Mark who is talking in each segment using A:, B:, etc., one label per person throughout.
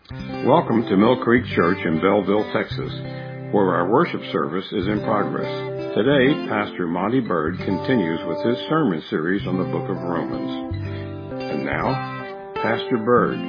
A: Welcome to Mill Creek Church in Belleville, Texas, where our worship service is in progress. Today, Pastor Monty Bird continues with his sermon series on the book of Romans. And now, Pastor Bird.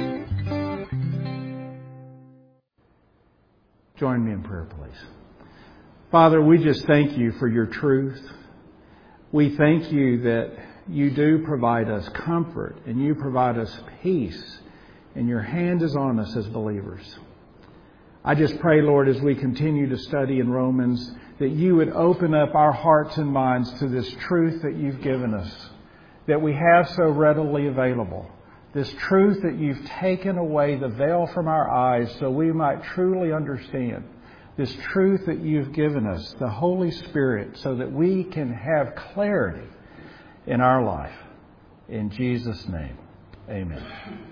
B: Join me in prayer, please. Father, we just thank you for your truth. We thank you that you do provide us comfort and you provide us peace, and your hand is on us as believers. I just pray, Lord, as we continue to study in Romans, that you would open up our hearts and minds to this truth that you've given us, that we have so readily available. This truth that you've taken away the veil from our eyes so we might truly understand. This truth that you've given us, the Holy Spirit, so that we can have clarity in our life. In Jesus' name, amen.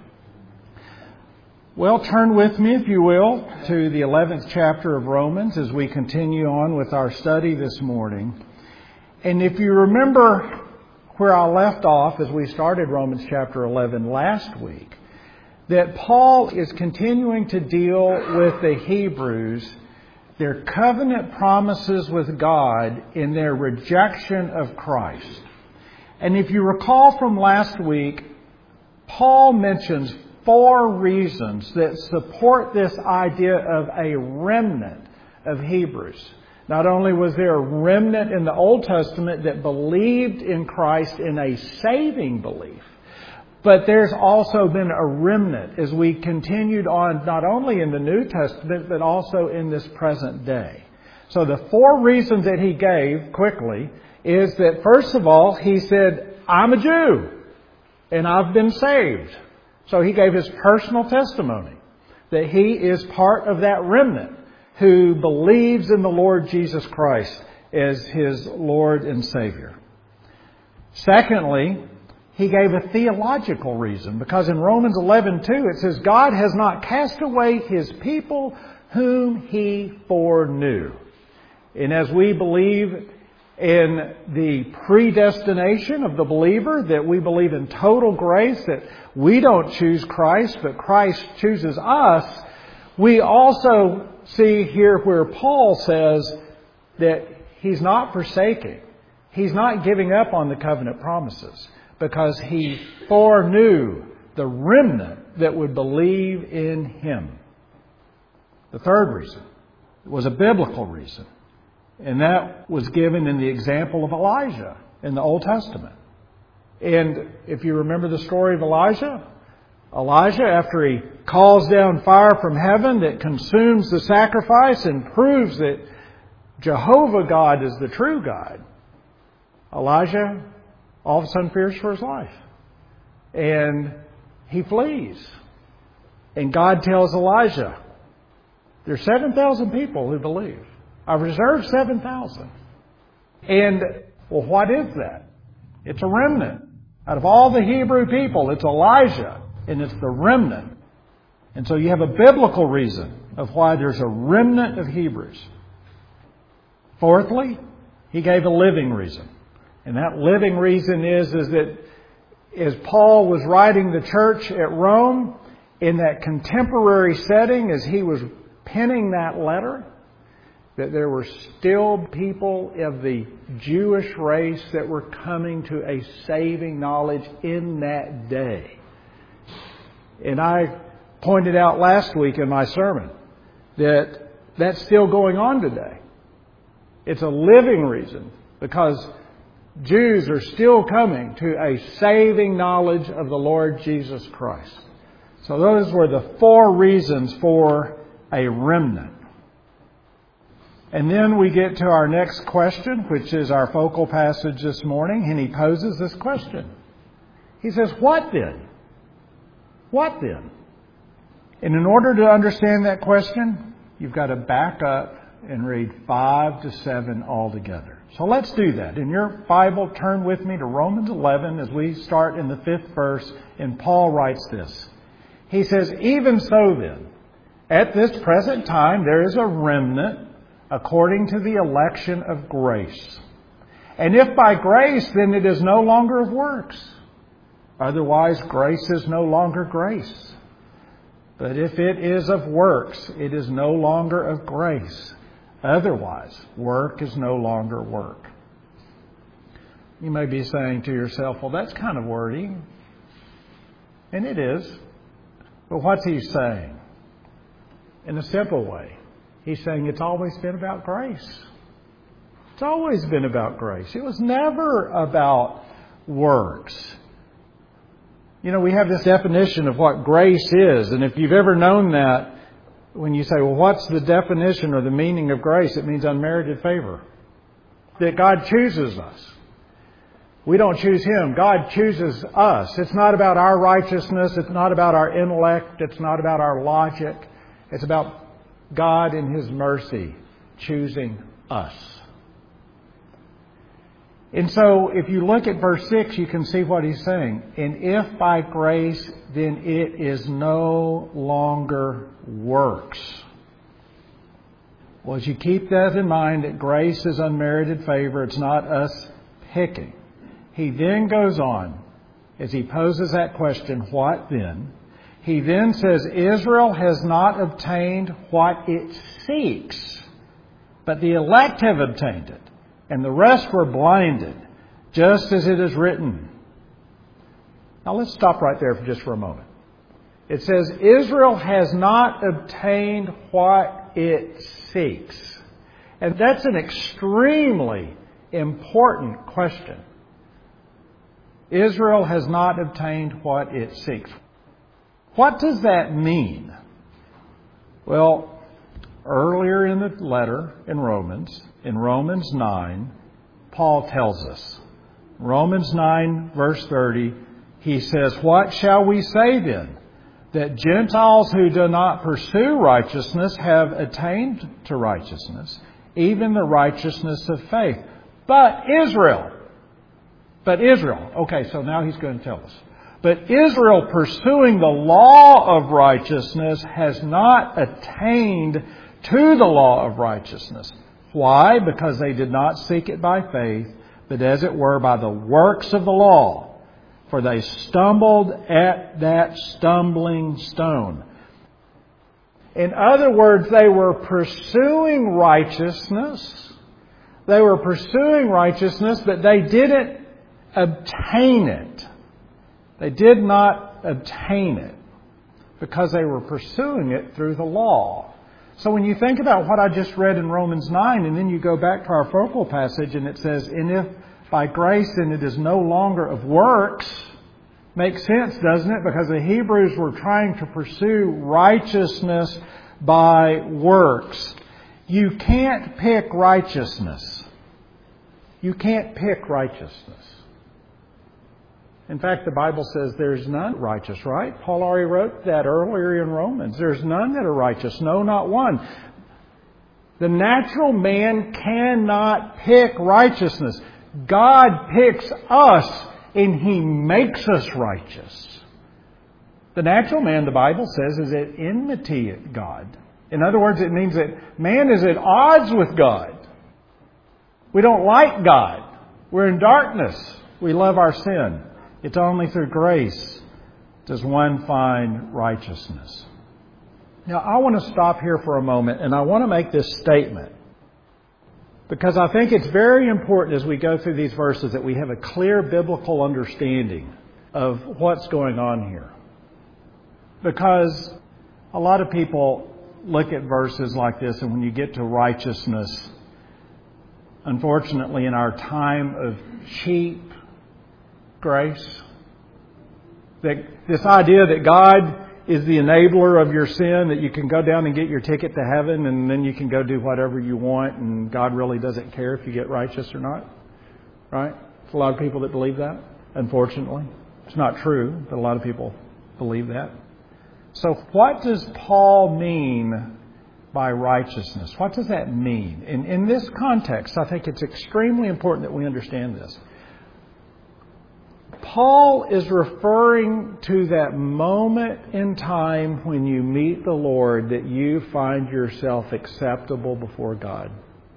B: Well, turn with me, if you will, to the 11th chapter of Romans as we continue on with our study this morning. And if you remember where I left off as we started Romans chapter 11 last week, that Paul is continuing to deal with the Hebrews, their covenant promises with God in their rejection of Christ. And if you recall from last week, Paul mentions 4 reasons that support this idea of a remnant of Hebrews. Not only was there a remnant in the Old Testament that believed in Christ in a saving belief, but there's also been a remnant as we continued on not only in the New Testament, but also in this present day. So the 4 reasons that he gave quickly is that, first of all, he said, I'm a Jew and I've been saved. So he gave his personal testimony that he is part of that remnant who believes in the Lord Jesus Christ as his Lord and Savior. Secondly, he gave a theological reason, because in Romans 11:2 it says, God has not cast away his people whom he foreknew. And as we believe in the predestination of the believer, that we believe in total grace, that we don't choose Christ, but Christ chooses us, we also see here where Paul says that he's not forsaking. He's not giving up on the covenant promises, because he foreknew the remnant that would believe in him. The third reason was a biblical reason. And that was given in the example of Elijah in the Old Testament. And if you remember the story of Elijah, after he calls down fire from heaven that consumes the sacrifice and proves that Jehovah God is the true God, Elijah all of a sudden fears for his life. And he flees. And God tells Elijah, there's 7,000 people who believe. I've reserved 7,000. And, well, what is that? It's a remnant. Out of all the Hebrew people, it's Elijah, and it's the remnant. And so you have a biblical reason of why there's a remnant of Hebrews. Fourthly, he gave a living reason. And that living reason is that as Paul was writing the church at Rome, in that contemporary setting, as he was penning that letter, that there were still people of the Jewish race that were coming to a saving knowledge in that day. And I pointed out last week in my sermon that that's still going on today. It's a living reason, because Jews are still coming to a saving knowledge of the Lord Jesus Christ. So those were the 4 reasons for a remnant. And then we get to our next question, which is our focal passage this morning, and he poses this question. He says, what then? What then? And in order to understand that question, you've got to back up and read 5 to 7 altogether. So let's do that. In your Bible, turn with me to Romans 11 as we start in the 5th verse, and Paul writes this. He says, even so then, at this present time there is a remnant according to the election of grace. And if by grace, then it is no longer of works. Otherwise, grace is no longer grace. But if it is of works, it is no longer of grace. Otherwise, work is no longer work. You may be saying to yourself, well, that's kind of wordy. And it is. But what's he saying? In a simple way, he's saying it's always been about grace. It's always been about grace. It was never about works. You know, we have this definition of what grace is. And if you've ever known that, when you say, well, what's the definition or the meaning of grace? It means unmerited favor. That God chooses us. We don't choose Him. God chooses us. It's not about our righteousness. It's not about our intellect. It's not about our logic. It's about God in His mercy choosing us. And so if you look at verse 6, you can see what he's saying. And if by grace, then it is no longer works. Well, as you keep that in mind, that grace is unmerited favor, it's not us picking. He then goes on, as he poses that question, what then? He then says, Israel has not obtained what it seeks, but the elect have obtained it. And the rest were blinded, just as it is written. Now let's stop right there just for a moment. It says, Israel has not obtained what it seeks. And that's an extremely important question. Israel has not obtained what it seeks. What does that mean? Well, earlier in the letter in Romans 9, Paul tells us. Romans 9, verse 30, he says, what shall we say then? That Gentiles who do not pursue righteousness have attained to righteousness, even the righteousness of faith. But Israel. Okay, so now he's going to tell us. But Israel, pursuing the law of righteousness, has not attained to the law of righteousness. Why? Because they did not seek it by faith, but as it were by the works of the law. For they stumbled at that stumbling stone. In other words, they were pursuing righteousness. They were pursuing righteousness, but they didn't obtain it. They did not obtain it because they were pursuing it through the law. So when you think about what I just read in Romans 9, and then you go back to our focal passage and it says, and if by grace then it is no longer of works, makes sense, doesn't it? Because the Hebrews were trying to pursue righteousness by works. You can't pick righteousness. You can't pick righteousness. In fact, the Bible says there's none righteous, right? Paul already wrote that earlier in Romans. There's none that are righteous, no, not one. The natural man cannot pick righteousness. God picks us and He makes us righteous. The natural man, the Bible says, is at enmity at God. In other words, it means that man is at odds with God. We don't like God. We're in darkness. We love our sin. It's only through grace does one find righteousness. Now, I want to stop here for a moment and I want to make this statement because I think it's very important as we go through these verses that we have a clear biblical understanding of what's going on here. Because a lot of people look at verses like this and when you get to righteousness, unfortunately in our time of cheap grace, that this idea that God is the enabler of your sin, that you can go down and get your ticket to heaven and then you can go do whatever you want and God really doesn't care if you get righteous or not. Right? There's a lot of people that believe that, unfortunately. It's not true, but a lot of people believe that. So what does Paul mean by righteousness? What does that mean? In this context, I think it's extremely important that we understand this. Paul is referring to that moment in time when you meet the Lord that you find yourself acceptable before God.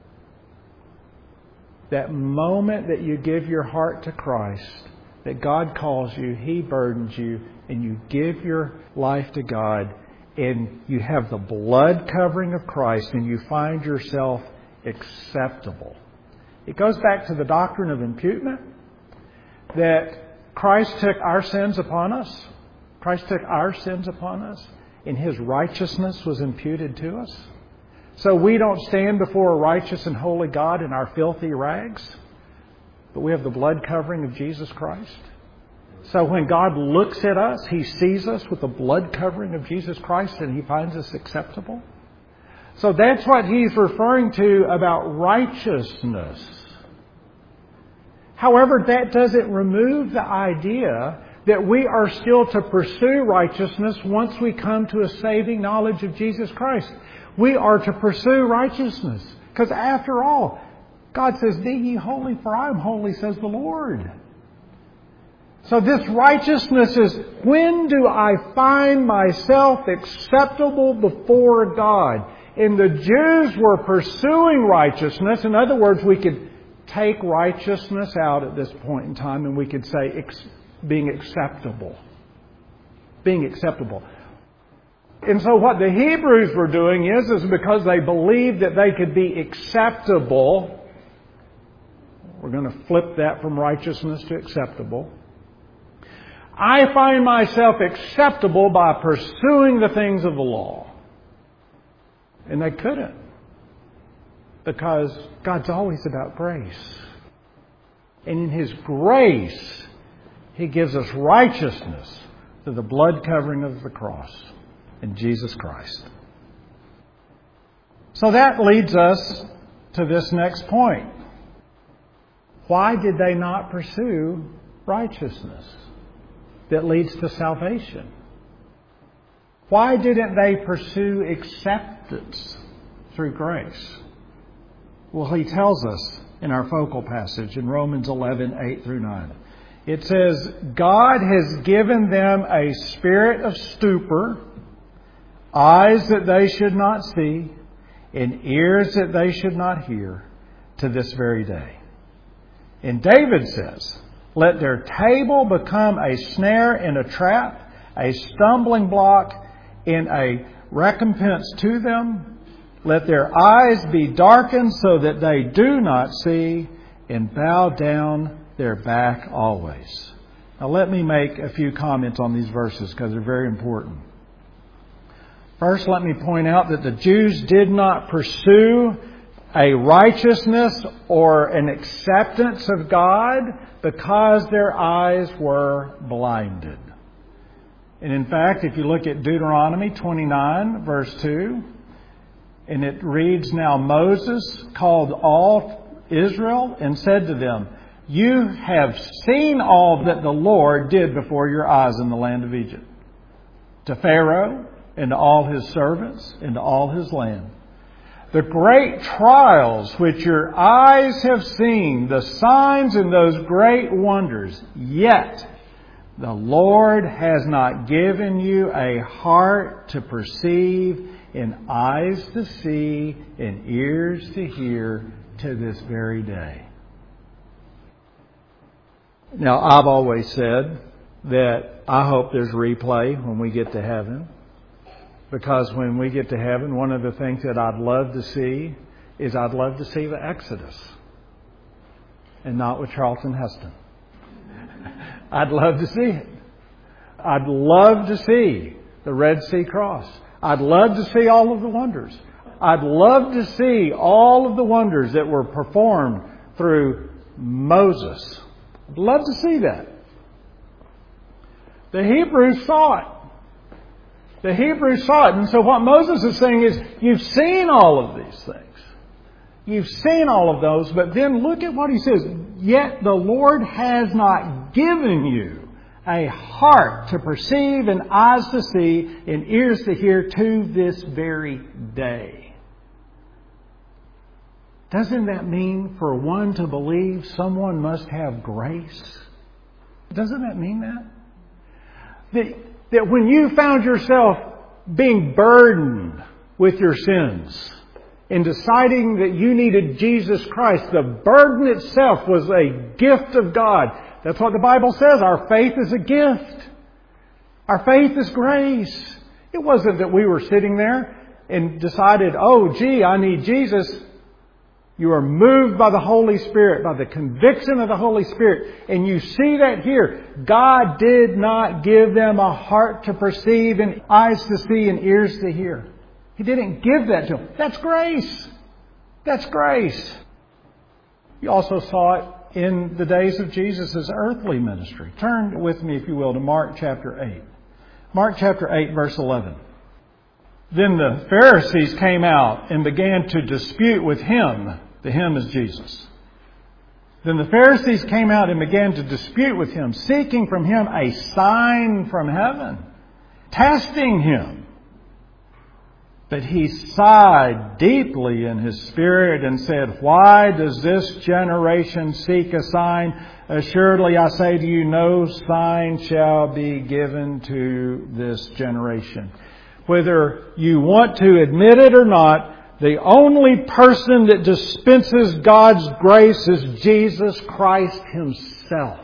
B: That moment that you give your heart to Christ, that God calls you, He burdens you, and you give your life to God, and you have the blood covering of Christ and you find yourself acceptable. It goes back to the doctrine of imputement, that Christ took our sins upon us. Christ took our sins upon us, and His righteousness was imputed to us. So we don't stand before a righteous and holy God in our filthy rags, but we have the blood covering of Jesus Christ. So when God looks at us, He sees us with the blood covering of Jesus Christ and He finds us acceptable. So that's what He's referring to about righteousness. However, that doesn't remove the idea that we are still to pursue righteousness once we come to a saving knowledge of Jesus Christ. We are to pursue righteousness. Because after all, God says, "Be ye holy, for I am holy," says the Lord. So this righteousness is, when do I find myself acceptable before God? And the Jews were pursuing righteousness. In other words, we could take righteousness out at this point in time and we could say being acceptable. Being acceptable. And so what the Hebrews were doing is because they believed that they could be acceptable. We're going to flip that from righteousness to acceptable. I find myself acceptable by pursuing the things of the law. And they couldn't. Because God's always about grace. And in His grace, He gives us righteousness through the blood covering of the cross in Jesus Christ. So that leads us to this next point. Why did they not pursue righteousness that leads to salvation? Why didn't they pursue acceptance through grace? Well, he tells us in our focal passage in Romans 11:8-9. It says, God has given them a spirit of stupor, eyes that they should not see, and ears that they should not hear, to this very day. And David says, let their table become a snare and a trap, a stumbling block and a recompense to them. Let their eyes be darkened so that they do not see, and bow down their back always. Now let me make a few comments on these verses because they're very important. First, let me point out that the Jews did not pursue a righteousness or an acceptance of God because their eyes were blinded. And in fact, if you look at Deuteronomy 29, verse 2, and it reads, Now Moses called all Israel and said to them, You have seen all that the Lord did before your eyes in the land of Egypt, to Pharaoh and to all his servants and to all his land. The great trials which your eyes have seen, the signs and those great wonders, yet the Lord has not given you a heart to perceive, and eyes to see, and ears to hear, to this very day. Now, I've always said that I hope there's replay when we get to heaven. Because when we get to heaven, one of the things that I'd love to see is I'd love to see the Exodus. And not with Charlton Heston. I'd love to see it. I'd love to see the Red Sea cross. I'd love to see all of the wonders. I'd love to see all of the wonders that were performed through Moses. I'd love to see that. The Hebrews saw it. The Hebrews saw it. And so what Moses is saying is, you've seen all of these things. You've seen all of those. But then look at what he says. Yet the Lord has not given you a heart to perceive and eyes to see and ears to hear to this very day. Doesn't that mean for one to believe someone must have grace? Doesn't that mean that? That when you found yourself being burdened with your sins and deciding that you needed Jesus Christ, the burden itself was a gift of God. That's what the Bible says. Our faith is a gift. Our faith is grace. It wasn't that we were sitting there and decided, oh, gee, I need Jesus. You are moved by the Holy Spirit, by the conviction of the Holy Spirit. And you see that here. God did not give them a heart to perceive and eyes to see and ears to hear. He didn't give that to them. That's grace. That's grace. You also saw it in the days of Jesus' earthly ministry. Turn with me, if you will, to Mark chapter 8. Mark chapter 8, verse 11. Then the Pharisees came out and began to dispute with him. The him is Jesus. Then the Pharisees came out and began to dispute with him, seeking from him a sign from heaven, testing him. But he sighed deeply in his spirit and said, why does this generation seek a sign? Assuredly, I say to you, no sign shall be given to this generation. Whether you want to admit it or not, the only person that dispenses God's grace is Jesus Christ Himself.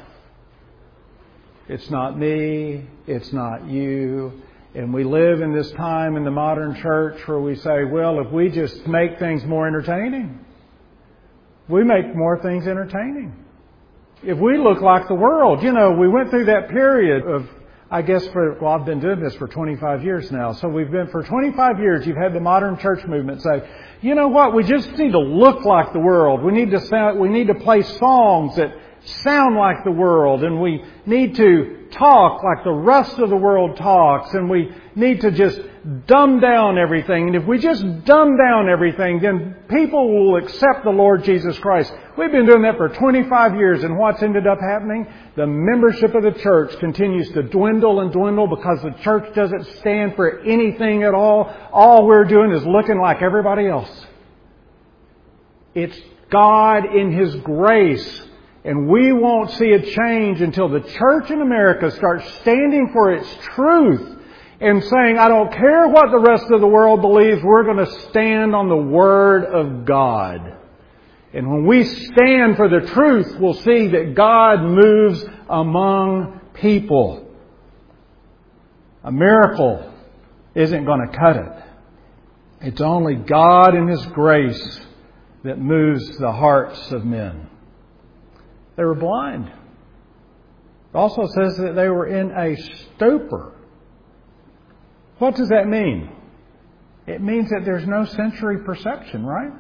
B: It's not me. It's not you. And we live in this time in the modern church where we say, well, if we just make things more entertaining, we make more things entertaining. If we look like the world, we went through that period of, I've been doing this for 25 years now. So for 25 years, you've had the modern church movement say, you know what, we just need to look like the world. We need to play songs that sound like the world, and we need to talk like the rest of the world talks, and we need to just dumb down everything. And if we just dumb down everything, then people will accept the Lord Jesus Christ. We've been doing that for 25 years, and what's ended up happening? The membership of the church continues to dwindle and dwindle because the church doesn't stand for anything at all. All we're doing is looking like everybody else. It's God in His grace. And we won't see a change until the church in America starts standing for its truth and saying, I don't care what the rest of the world believes, we're going to stand on the Word of God. And when we stand for the truth, we'll see that God moves among people. A miracle isn't going to cut it. It's only God in His grace that moves the hearts of men. They were blind. It also says that they were in a stupor. What does that mean? It means that there's no sensory perception, right?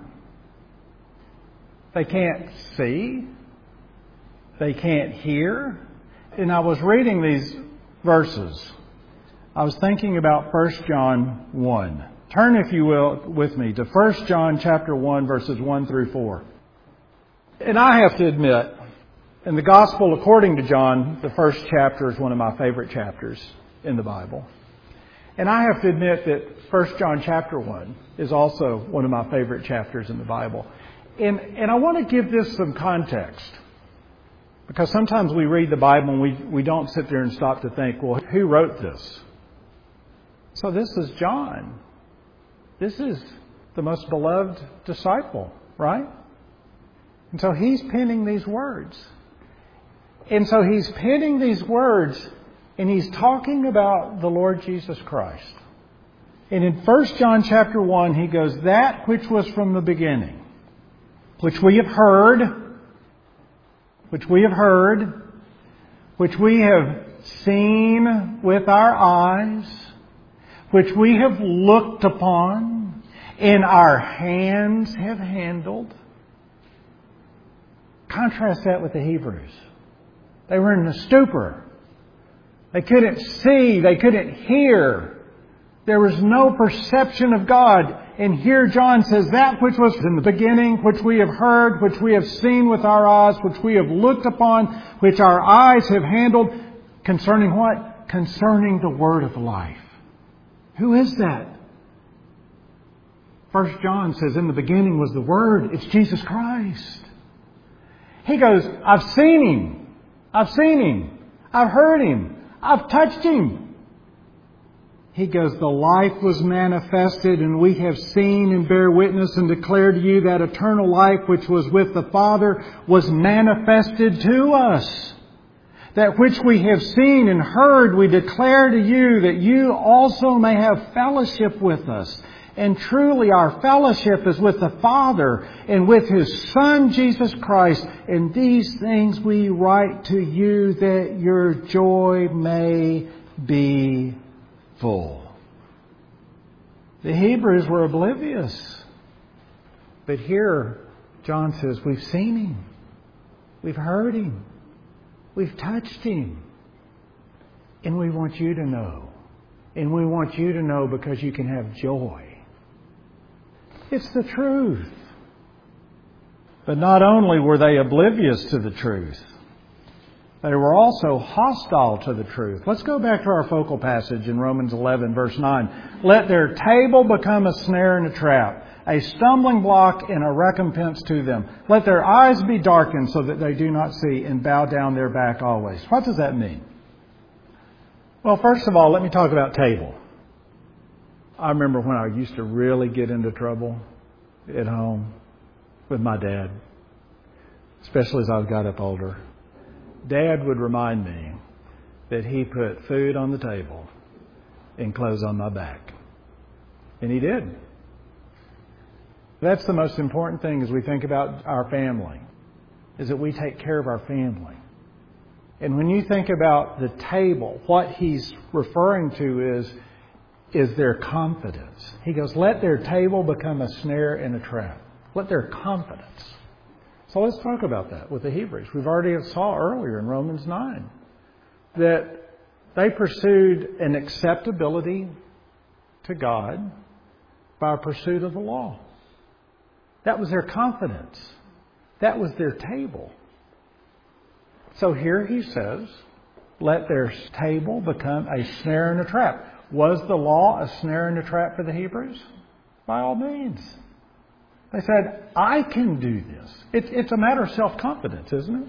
B: They can't see. They can't hear. And I was reading these verses. I was thinking about 1 John 1. Turn, if you will, with me to 1 John chapter 1, verses 1 through 4. And I have to admit, in the Gospel according to John, the first chapter is one of my favorite chapters in the Bible. And I have to admit that 1 John chapter 1 is also one of my favorite chapters in the Bible. And I want to give this some context. Because sometimes we read the Bible and we don't sit there and stop to think, well, who wrote this? So this is John. This is the most beloved disciple, right? And so he's penning these words. And so he's penning these words, and he's talking about the Lord Jesus Christ. And in 1 John chapter 1, he goes, that which was from the beginning, which we have heard, which we have seen with our eyes, which we have looked upon, and our hands have handled. Contrast that with the Hebrews. They were in a stupor. They couldn't see. They couldn't hear. There was no perception of God. And here John says, that which was in the beginning, which we have heard, which we have seen with our eyes, which we have looked upon, which our eyes have handled, concerning what? Concerning the word of life. Who is that? 1 John says, in the beginning was the Word. It's Jesus Christ. He goes, I've seen Him. I've seen Him. I've heard Him. I've touched Him. He goes, the life was manifested, and we have seen and bear witness and declare to you that eternal life which was with the Father was manifested to us. That which we have seen and heard we declare to you, that you also may have fellowship with us. And truly our fellowship is with the Father and with His Son Jesus Christ. And these things we write to you that your joy may be full. The Hebrews were oblivious. But here John says, we've seen Him. We've heard Him. We've touched Him. And we want you to know. And we want you to know because you can have joy. It's the truth. But not only were they oblivious to the truth, they were also hostile to the truth. Let's go back to our focal passage in Romans 11, verse 9. Let their table become a snare and a trap, a stumbling block and a recompense to them. Let their eyes be darkened so that they do not see, and bow down their back always. What does that mean? Well, first of all, let me talk about table. I remember when I used to really get into trouble at home with my dad, especially as I got up older. Dad would remind me that he put food on the table and clothes on my back. And he did. That's the most important thing as we think about our family, is that we take care of our family. And when you think about the table, what he's referring to is their confidence. He goes, let their table become a snare and a trap. Let their confidence. So let's talk about that with the Hebrews. We've already saw earlier in Romans 9 that they pursued an acceptability to God by a pursuit of the law. That was their confidence. That was their table. So here he says, let their table become a snare and a trap. Was the law a snare and a trap for the Hebrews? By all means. They said, I can do this. It's a matter of self-confidence, isn't it?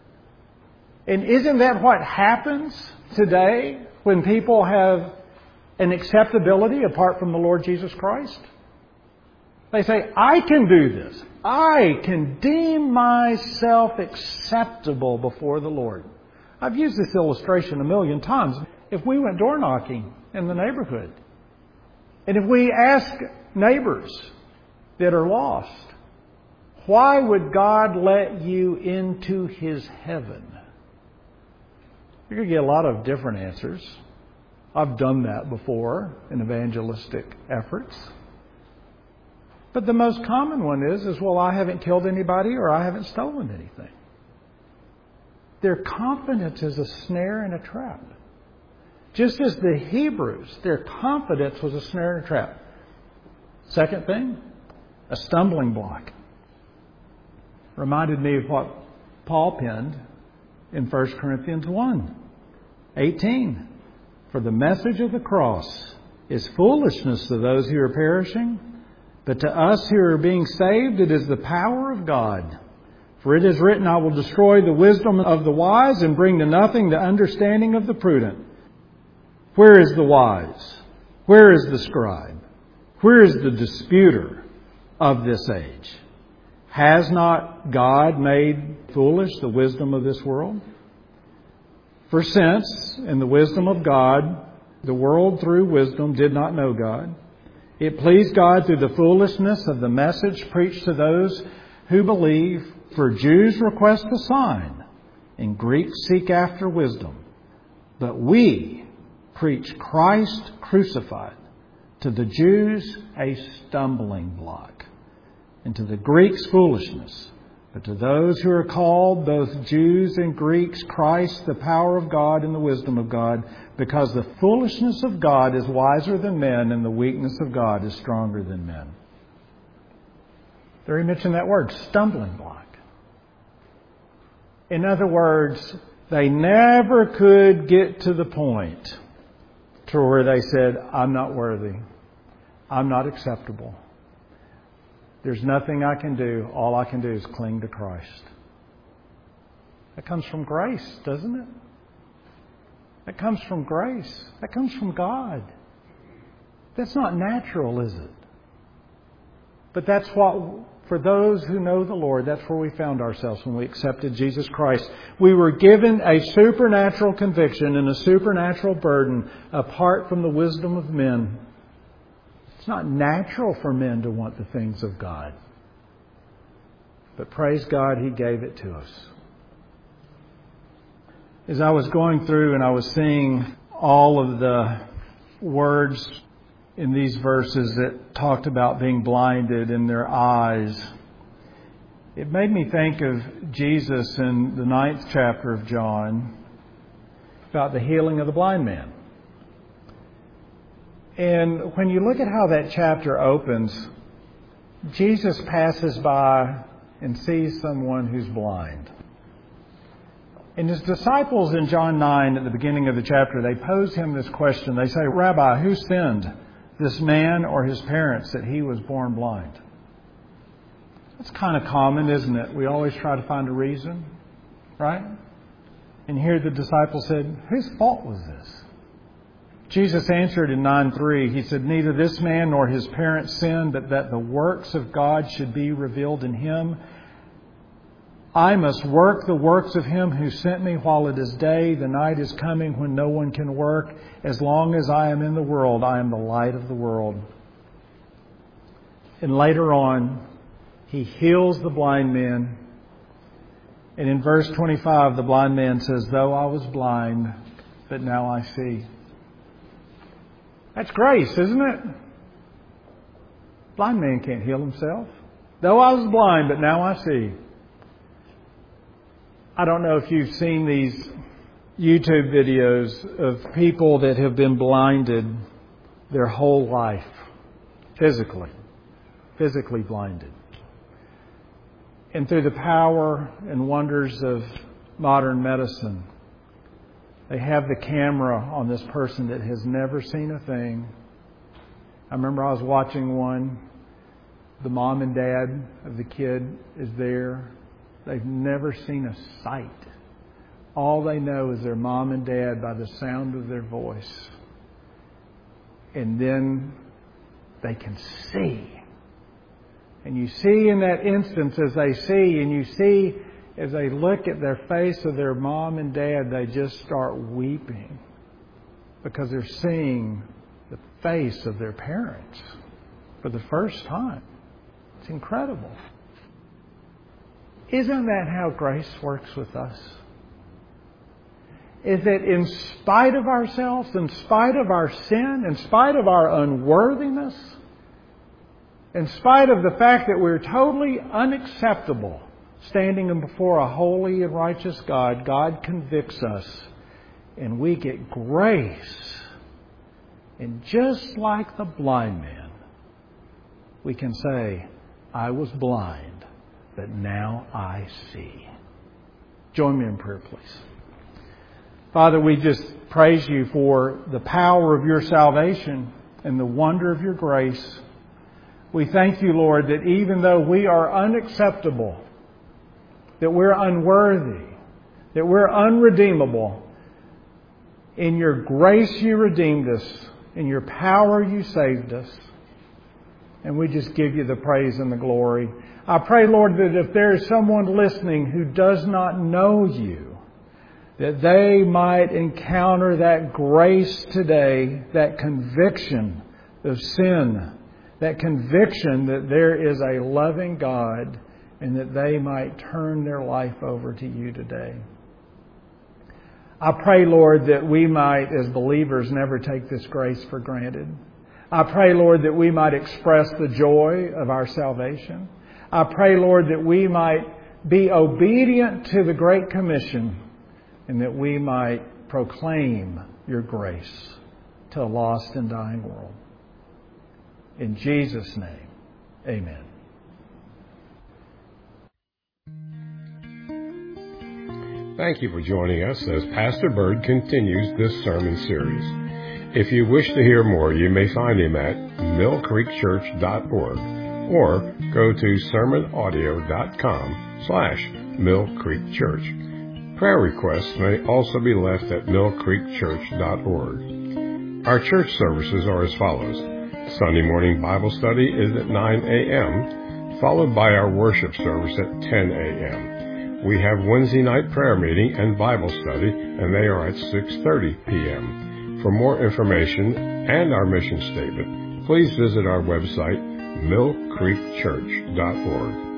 B: And isn't that what happens today when people have an acceptability apart from the Lord Jesus Christ? They say, I can do this. I can deem myself acceptable before the Lord. I've used this illustration a million times. If we went door knocking in the neighborhood, and if we ask neighbors that are lost, why would God let you into His heaven? You're going to get a lot of different answers. I've done that before in evangelistic efforts. But the most common one is, well, I haven't killed anybody or I haven't stolen anything. Their confidence is a snare and a trap. Just as the Hebrews, their confidence was a snare and a trap. Second thing, a stumbling block. Reminded me of what Paul penned in 1 Corinthians 1:18. For the message of the cross is foolishness to those who are perishing, but to us who are being saved it is the power of God. For it is written, I will destroy the wisdom of the wise and bring to nothing the understanding of the prudent. Where is the wise? Where is the scribe? Where is the disputer of this age? Has not God made foolish the wisdom of this world? For since, in the wisdom of God, the world through wisdom did not know God, it pleased God through the foolishness of the message preached to those who believe. For Jews request a sign, and Greeks seek after wisdom. But we preach Christ crucified, to the Jews a stumbling block, and to the Greeks foolishness. But to those who are called, both Jews and Greeks, Christ, the power of God and the wisdom of God, because the foolishness of God is wiser than men, and the weakness of God is stronger than men. There he mentioned that word, stumbling block. In other words, they never could get to the point to where they said, I'm not worthy. I'm not acceptable. There's nothing I can do. All I can do is cling to Christ. That comes from grace, doesn't it? That comes from grace. That comes from God. That's not natural, is it? But that's what, for those who know the Lord, that's where we found ourselves when we accepted Jesus Christ. We were given a supernatural conviction and a supernatural burden apart from the wisdom of men. It's not natural for men to want the things of God. But praise God, He gave it to us. As I was going through and I was seeing all of the words in these verses that talked about being blinded in their eyes, it made me think of Jesus in the 9th chapter of John about the healing of the blind man. And when you look at how that chapter opens, Jesus passes by and sees someone who's blind. And His disciples in John 9, at the beginning of the chapter, they pose Him this question. They say, Rabbi, who sinned, this man or his parents, that he was born blind? That's kind of common, isn't it? We always try to find a reason, right? And here the disciples said, whose fault was this? Jesus answered in 9:3, He said, neither this man nor his parents sinned, but that the works of God should be revealed in him. I must work the works of Him who sent me while it is day. The night is coming when no one can work. As long as I am in the world, I am the light of the world. And later on, He heals the blind man. And in verse 25, the blind man says, though I was blind, but now I see. That's grace, isn't it? Blind man can't heal himself. Though I was blind, but now I see. I don't know if you've seen these YouTube videos of people that have been blinded their whole life, physically blinded. And through the power and wonders of modern medicine, they have the camera on this person that has never seen a thing. I remember I was watching one. The mom and dad of the kid is there. They've never seen a sight. All they know is their mom and dad by the sound of their voice. And then they can see. And you see in that instance as they see, and you see as they look at their face of their mom and dad, they just start weeping because they're seeing the face of their parents for the first time. It's incredible. Isn't that how grace works with us? Is that in spite of ourselves, in spite of our sin, in spite of our unworthiness, in spite of the fact that we're totally unacceptable standing before a holy and righteous God, God convicts us and we get grace. And just like the blind man, we can say, I was blind, but now I see. Join me in prayer, please. Father, we just praise You for the power of Your salvation and the wonder of Your grace. We thank You, Lord, that even though we are unacceptable, that we're unworthy, that we're unredeemable, in Your grace You redeemed us, in Your power You saved us. And we just give You the praise and the glory. I pray, Lord, that if there is someone listening who does not know You, that they might encounter that grace today, that conviction of sin, that conviction that there is a loving God, and that they might turn their life over to You today. I pray, Lord, that we might, as believers, never take this grace for granted. I pray, Lord, that we might express the joy of our salvation. I pray, Lord, that we might be obedient to the Great Commission, and that we might proclaim Your grace to a lost and dying world. In Jesus' name, amen.
A: Thank you for joining us as Pastor Bird continues this sermon series. If you wish to hear more, you may find him at millcreekchurch.org or go to sermonaudio.com/millcreekchurch. Prayer requests may also be left at millcreekchurch.org. Our church services are as follows. Sunday morning Bible study is at 9 a.m., followed by our worship service at 10 a.m. We have Wednesday night prayer meeting and Bible study, and they are at 6:30 p.m. For more information and our mission statement, please visit our website, millcreekchurch.org.